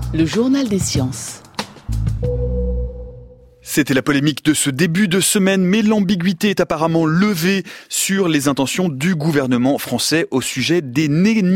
Le journal des sciences. C'était la polémique de ce début de semaine, mais l'ambiguïté est apparemment levée sur les intentions du gouvernement français au sujet des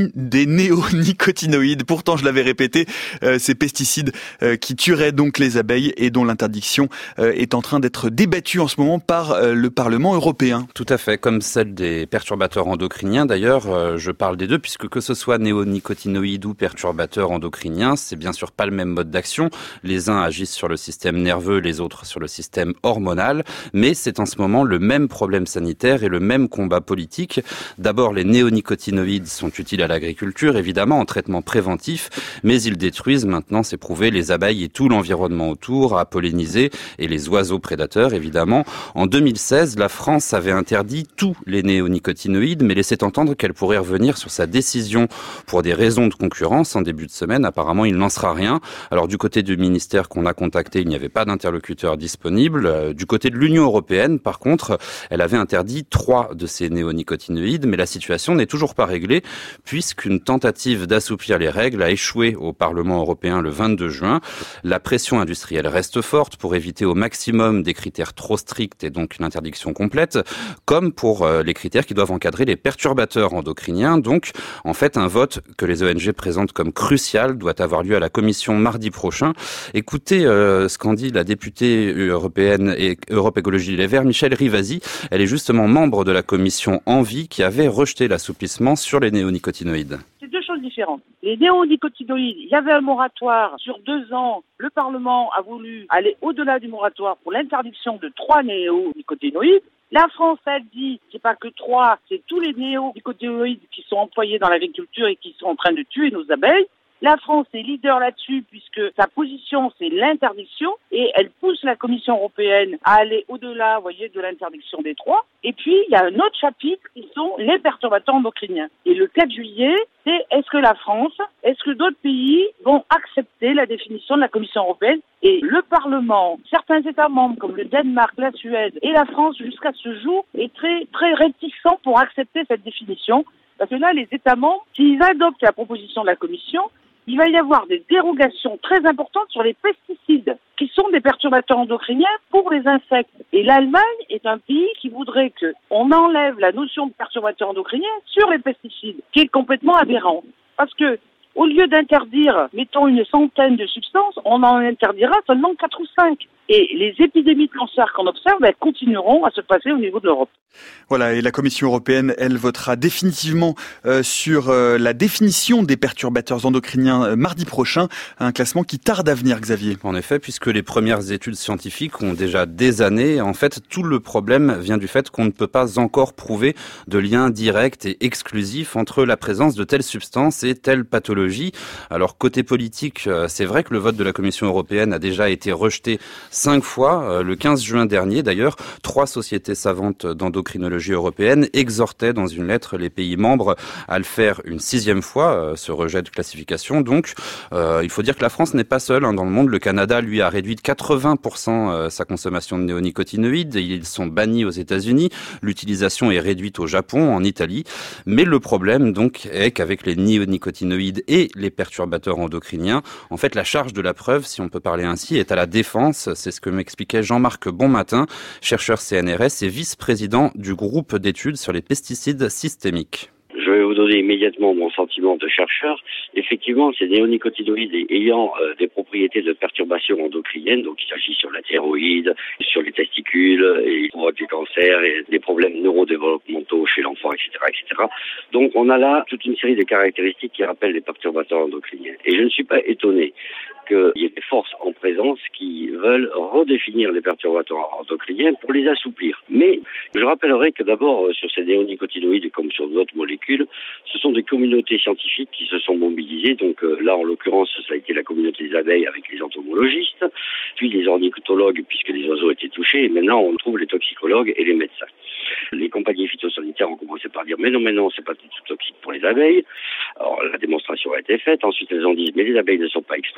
néonicotinoïdes. Pourtant, je l'avais répété, ces pesticides qui tueraient donc les abeilles et dont l'interdiction est en train d'être débattue en ce moment par le Parlement européen. Tout à fait, comme celle des perturbateurs endocriniens. D'ailleurs, je parle des deux, puisque que ce soit néonicotinoïdes ou perturbateurs endocriniens, c'est bien sûr pas le même mode d'action. Les uns agissent sur le système nerveux, les autres sur le système hormonal, mais c'est en ce moment le même problème sanitaire et le même combat politique. D'abord, les néonicotinoïdes sont utiles à l'agriculture, évidemment, en traitement préventif, mais ils détruisent, maintenant c'est prouvé, les abeilles et tout l'environnement autour, à polliniser, et les oiseaux prédateurs, évidemment. En 2016, la France avait interdit tous les néonicotinoïdes, mais laissait entendre qu'elle pourrait revenir sur sa décision pour des raisons de concurrence en début de semaine. Apparemment, il n'en sera rien. Alors, du côté du ministère qu'on a contacté, il n'y avait pas d'interlocuteur disponible. Du côté de l'Union européenne, par contre, elle avait interdit 3 de ces néonicotinoïdes, mais la situation n'est toujours pas réglée, puisqu'une tentative d'assouplir les règles a échoué au Parlement européen le 22 juin. La pression industrielle reste forte pour éviter au maximum des critères trop stricts et donc une interdiction complète, comme pour les critères qui doivent encadrer les perturbateurs endocriniens. Donc, en fait, un vote que les ONG présentent comme crucial doit avoir lieu à la Commission mardi prochain. Écoutez ce qu'en dit la députée européenne et Europe Écologie Les Verts, Michèle Rivasi. Elle est justement membre de la commission Envie qui avait rejeté l'assouplissement sur les néonicotinoïdes. C'est deux choses différentes. Les néonicotinoïdes, il y avait un moratoire sur 2 ans. Le Parlement a voulu aller au-delà du moratoire pour l'interdiction de 3 néonicotinoïdes. La France, elle dit, c'est pas que 3, c'est tous les néonicotinoïdes qui sont employés dans l'agriculture et qui sont en train de tuer nos abeilles. La France est leader là-dessus puisque sa position, c'est l'interdiction et elle pousse la Commission européenne à aller au-delà, de l'interdiction des 3. Et puis, il y a un autre chapitre qui sont les perturbateurs endocriniens. Et le 4 juillet, c'est est-ce que la France, est-ce que d'autres pays vont accepter la définition de la Commission européenne? Et le Parlement, certains États membres comme le Danemark, la Suède et la France, jusqu'à ce jour, est très, très réticent pour accepter cette définition. Parce que là, les États membres, s'ils adoptent la proposition de la Commission, il va y avoir des dérogations très importantes sur les pesticides, qui sont des perturbateurs endocriniens pour les insectes. Et l'Allemagne est un pays qui voudrait qu'on enlève la notion de perturbateur endocrinien sur les pesticides, qui est complètement aberrant. Parce que, au lieu d'interdire, mettons, une centaine de substances, on en interdira seulement 4 ou 5. Et les épidémies de cancer qu'on observe, elles continueront à se passer au niveau de l'Europe. Voilà, et la Commission européenne, elle votera définitivement sur la définition des perturbateurs endocriniens mardi prochain, un classement qui tarde à venir, Xavier. En effet, puisque les premières études scientifiques ont déjà des années, en fait, tout le problème vient du fait qu'on ne peut pas encore prouver de lien direct et exclusif entre la présence de telles substances et telle pathologie. Alors, côté politique, c'est vrai que le vote de la Commission européenne a déjà été rejeté 5 fois. Le 15 juin dernier, d'ailleurs, 3 sociétés savantes d'endocrinologie européenne exhortaient dans une lettre les pays membres à le faire une 6e fois, ce rejet de classification. Donc, il faut dire que la France n'est pas seule dans le monde. Le Canada, lui, a réduit de 80% sa consommation de néonicotinoïdes. Ils sont bannis aux États-Unis. L'utilisation est réduite au Japon, en Italie. Mais le problème, donc, est qu'avec les néonicotinoïdes et les perturbateurs endocriniens, en fait, la charge de la preuve, si on peut parler ainsi, est à la défense. C'est ce que m'expliquait Jean-Marc Bonmatin, chercheur CNRS et vice-président du groupe d'études sur les pesticides systémiques. Je vais vous donner immédiatement mon sentiment de chercheur. Effectivement, ces néonicotinoïdes ayant des propriétés de perturbation endocrinienne, donc il s'agit sur la thyroïde, sur les testicules, et ils provoquent des cancers et des problèmes neurodéveloppementaux chez l'enfant, etc., etc. Donc on a là toute une série de caractéristiques qui rappellent les perturbateurs endocriniens. Et je ne suis pas étonné qu'il y ait des forces en présence qui veulent redéfinir les perturbateurs endocriniens pour les assouplir. Mais je rappellerai que d'abord, sur ces néonicotinoïdes comme sur d'autres molécules, ce sont des communautés scientifiques qui se sont mobilisées. Donc là, en l'occurrence, ça a été la communauté des abeilles avec les entomologistes, puis les ornithologues puisque les oiseaux étaient touchés, et maintenant on trouve les toxicologues et les médecins. Les compagnies phytosanitaires ont commencé par dire mais non, c'est pas du tout toxique pour les abeilles. Alors la démonstration a été faite. Ensuite, elles ont dit mais les abeilles ne sont pas exposées. La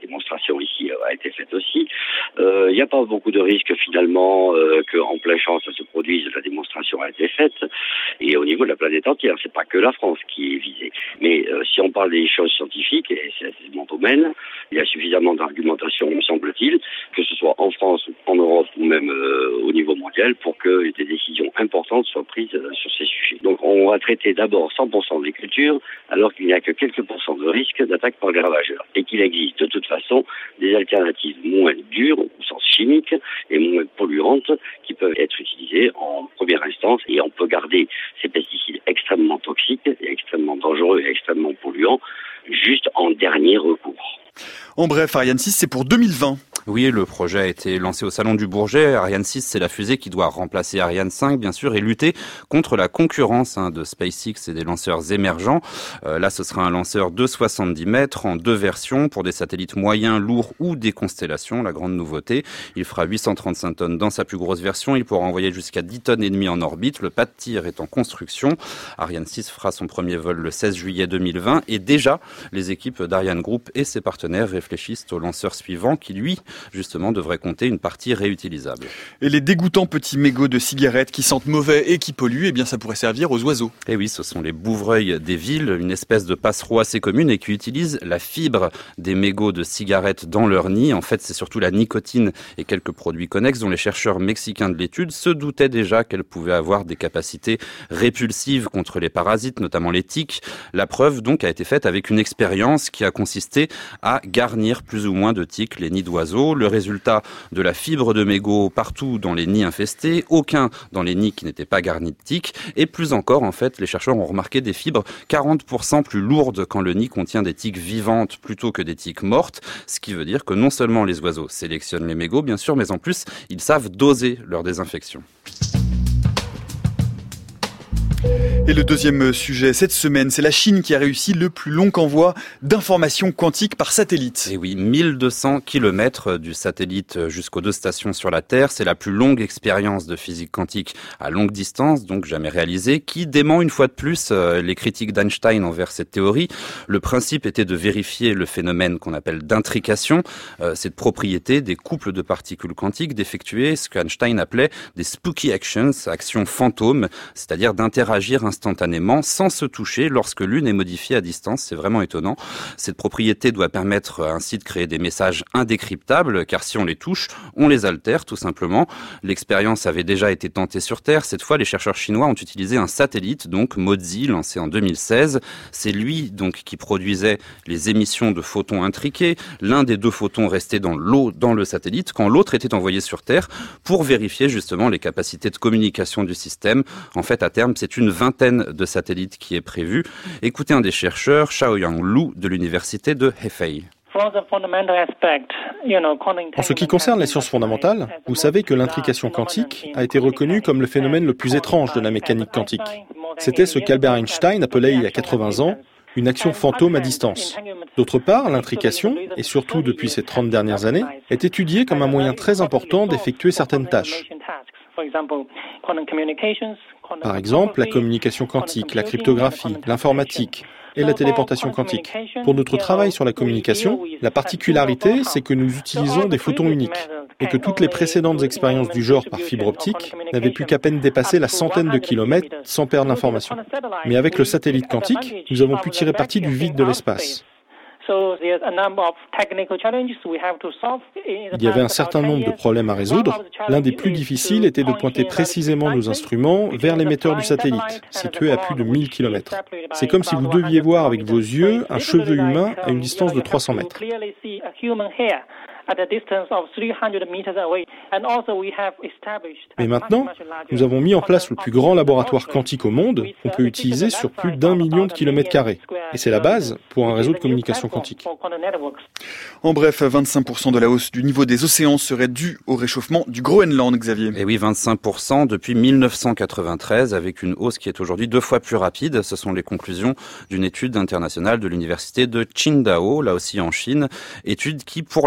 démonstration ici a été faite aussi. Il n'y a pas beaucoup de risques finalement qu'en plein champ ça se produise. La démonstration a été faite. Et au niveau de la planète entière, c'est pas que la France qui est visée. Mais si on parle des choses scientifiques, et c'est mon domaine, il y a suffisamment d'argumentation, me semble-t-il, que ce soit en France, en Europe ou même au niveau mondial, pour que des décisions importantes soient prises sur ces sujets. Donc on va traiter d'abord 100% des cultures, alors qu'il n'y a que quelques pourcents de risque d'attaque par les ravageurs. Et qu'il existe de toute façon des alternatives moins dures, au sens chimique, et moins polluantes, qui peuvent être utilisées en première instance. Et on peut garder ces pesticides extrêmement toxiques, et extrêmement dangereux et extrêmement polluants, juste en dernier recours. En bref, Ariane 6, c'est pour 2020. Oui, le projet a été lancé au Salon du Bourget. Ariane 6, c'est la fusée qui doit remplacer Ariane 5, bien sûr, et lutter contre la concurrence de SpaceX et des lanceurs émergents. Là, ce sera un lanceur de 70 mètres en 2 versions pour des satellites moyens, lourds ou des constellations. La grande nouveauté, il fera 835 tonnes dans sa plus grosse version. Il pourra envoyer jusqu'à 10 tonnes et demie en orbite. Le pas de tir est en construction. Ariane 6 fera son premier vol le 16 juillet 2020 et déjà, les équipes d'Ariane Group et ses partenaires réfléchissent au lanceur suivant qui, lui, justement, devrait compter une partie réutilisable. Et les dégoûtants petits mégots de cigarettes qui sentent mauvais et qui polluent, eh bien ça pourrait servir aux oiseaux. Et oui, ce sont les bouvreuils des villes, une espèce de passereau assez commune et qui utilise la fibre des mégots de cigarettes dans leur nid. En fait, c'est surtout la nicotine et quelques produits connexes dont les chercheurs mexicains de l'étude se doutaient déjà qu'elles pouvaient avoir des capacités répulsives contre les parasites, notamment les tiques. La preuve, donc, a été faite avec une expérience qui a consisté à garnir plus ou moins de tiques les nids d'oiseaux. Le résultat de la fibre de mégots partout dans les nids infestés, aucun dans les nids qui n'étaient pas garnis de tiques, et plus encore, en fait, les chercheurs ont remarqué des fibres 40% plus lourdes quand le nid contient des tiques vivantes plutôt que des tiques mortes, ce qui veut dire que non seulement les oiseaux sélectionnent les mégots, bien sûr, mais en plus, ils savent doser leur désinfection. Et le deuxième sujet cette semaine, c'est la Chine qui a réussi le plus long envoi d'informations quantiques par satellite. Et oui, 1200 km du satellite jusqu'aux 2 stations sur la Terre. C'est la plus longue expérience de physique quantique à longue distance, donc jamais réalisée, qui dément une fois de plus les critiques d'Einstein envers cette théorie. Le principe était de vérifier le phénomène qu'on appelle d'intrication, cette propriété des couples de particules quantiques d'effectuer ce qu'Einstein appelait des spooky actions, actions fantômes, c'est-à-dire d'interagir instantanément sans se toucher lorsque l'une est modifiée à distance. C'est vraiment étonnant. Cette propriété doit permettre ainsi de créer des messages indécryptables, car si on les touche, on les altère tout simplement. L'expérience avait déjà été tentée sur Terre. Cette fois, les chercheurs chinois ont utilisé un satellite, donc Mozhi, lancé en 2016. C'est lui donc qui produisait les émissions de photons intriqués. L'un des 2 photons restait dans l'eau dans le satellite, quand l'autre était envoyé sur Terre pour vérifier justement les capacités de communication du système. En fait, à terme, c'est une vingtaine de satellites qui est prévue. Écoutez un des chercheurs, Xiaoyang Lu, de l'université de Hefei. En ce qui concerne les sciences fondamentales, vous savez que l'intrication quantique a été reconnue comme le phénomène le plus étrange de la mécanique quantique. C'était ce qu'Albert Einstein appelait il y a 80 ans une action fantôme à distance. D'autre part, l'intrication, et surtout depuis ces 30 dernières années, est étudiée comme un moyen très important d'effectuer certaines tâches. Par exemple, la communication quantique, la cryptographie, l'informatique et la téléportation quantique. Pour notre travail sur la communication, la particularité, c'est que nous utilisons des photons uniques et que toutes les précédentes expériences du genre par fibre optique n'avaient pu qu'à peine dépasser la centaine de kilomètres sans perdre l'information. Mais avec le satellite quantique, nous avons pu tirer parti du vide de l'espace. Il y avait un certain nombre de problèmes à résoudre. L'un des plus difficiles était de pointer précisément nos instruments vers l'émetteur du satellite, situé à plus de 1000 km. C'est comme si vous deviez voir avec vos yeux un cheveu humain à une distance de 300 mètres. Mais maintenant, nous avons mis en place le plus grand laboratoire quantique au monde qu'on peut utiliser sur plus d'1 million de kilomètres carrés. Et c'est la base pour un réseau de communication quantique. En bref, 25% de la hausse du niveau des océans serait due au réchauffement du Groenland, Xavier. Et oui, 25% depuis 1993, avec une hausse qui est aujourd'hui 2 fois plus rapide. Ce sont les conclusions d'une étude internationale de l'université de Qingdao, là aussi en Chine. Étude qui, pour la première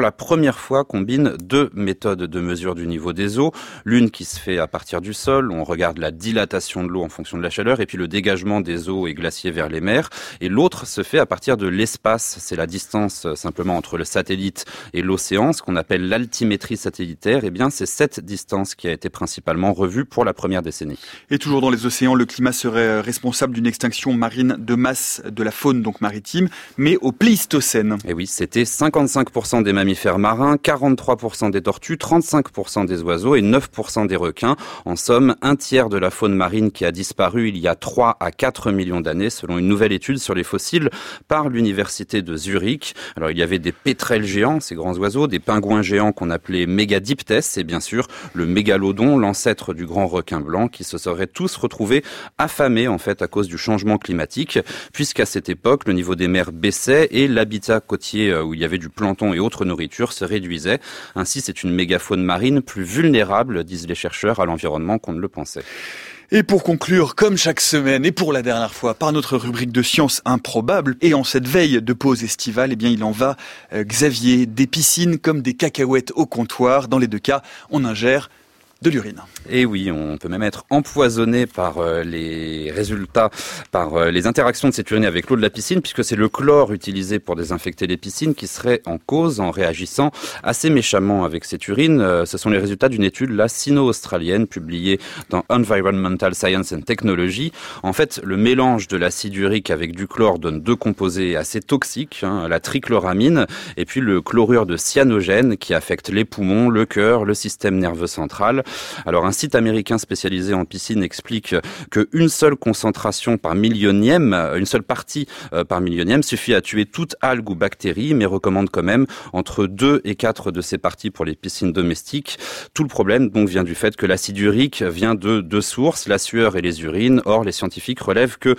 première fois combine deux méthodes de mesure du niveau des eaux. L'une qui se fait à partir du sol, on regarde la dilatation de l'eau en fonction de la chaleur et puis le dégagement des eaux et glaciers vers les mers. Et l'autre se fait à partir de l'espace, c'est la distance simplement entre le satellite et l'océan, ce qu'on appelle l'altimétrie satellitaire. Eh bien, c'est cette distance qui a été principalement revue pour la première décennie. Et toujours dans les océans, le climat serait responsable d'une extinction marine de masse de la faune donc maritime, mais au Pléistocène. Et oui, c'était 55% des mammifères marins, 43% des tortues, 35% des oiseaux et 9% des requins. En somme, un tiers de la faune marine qui a disparu il y a 3 à 4 millions d'années, selon une nouvelle étude sur les fossiles par l'université de Zurich. Alors, il y avait des pétrels géants, ces grands oiseaux, des pingouins géants qu'on appelait mégadiptès, et bien sûr le mégalodon, l'ancêtre du grand requin blanc, qui se seraient tous retrouvés affamés en fait à cause du changement climatique, puisqu'à cette époque le niveau des mers baissait et l'habitat côtier où il y avait du plancton et autres nourritures se réduisait. Ainsi, c'est une mégafaune marine plus vulnérable, disent les chercheurs, à l'environnement qu'on ne le pensait. Et pour conclure, comme chaque semaine et pour la dernière fois, par notre rubrique de sciences improbables, et en cette veille de pause estivale, eh bien, il en va, Xavier, des piscines comme des cacahuètes au comptoir. Dans les deux cas, on ingère de l'urine. Et oui, on peut même être empoisonné par les résultats, par les interactions de cette urine avec l'eau de la piscine, puisque c'est le chlore utilisé pour désinfecter les piscines qui serait en cause en réagissant assez méchamment avec cette urine. Ce sont les résultats d'une étude sino-australienne publiée dans Environmental Science and Technology. En fait, le mélange de l'acide urique avec du chlore donne deux composés assez toxiques, la trichloramine et puis le chlorure de cyanogène qui affecte les poumons, le cœur, le système nerveux central. Alors un site américain spécialisé en piscine explique qu'une seule concentration par millionième, une seule partie par millionième suffit à tuer toute algue ou bactérie, mais recommande quand même entre 2 et 4 de ces parties pour les piscines domestiques. Tout le problème donc vient du fait que l'acide urique vient de deux sources, la sueur et les urines. Or, les scientifiques relèvent que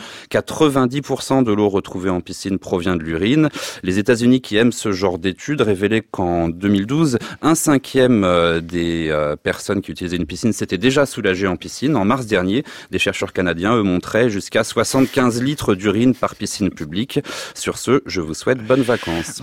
90% de l'eau retrouvée en piscine provient de l'urine. Les États-Unis, qui aiment ce genre d'études, révélaient qu'en 2012, 1/5 des personnes qui utilisaient une piscine s'étaient déjà soulagées en piscine. En mars dernier, des chercheurs canadiens, eux, montraient jusqu'à 75 litres d'urine par piscine publique. Sur ce, je vous souhaite bonnes vacances.